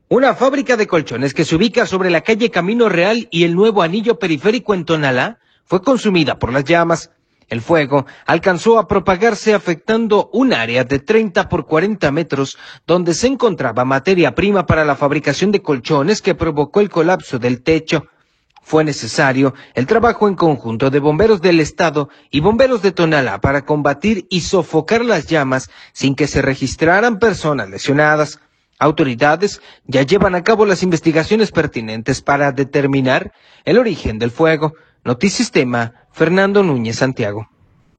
Una fábrica de colchones que se ubica sobre la calle Camino Real y el nuevo anillo periférico en Tonalá fue consumida por las llamas. El fuego alcanzó a propagarse afectando un área de 30 por 40 metros donde se encontraba materia prima para la fabricación de colchones que provocó el colapso del techo. Fue necesario el trabajo en conjunto de bomberos del estado y bomberos de Tonalá para combatir y sofocar las llamas sin que se registraran personas lesionadas. Autoridades ya llevan a cabo las investigaciones pertinentes para determinar el origen del fuego. Notisistema, Fernando Núñez Santiago.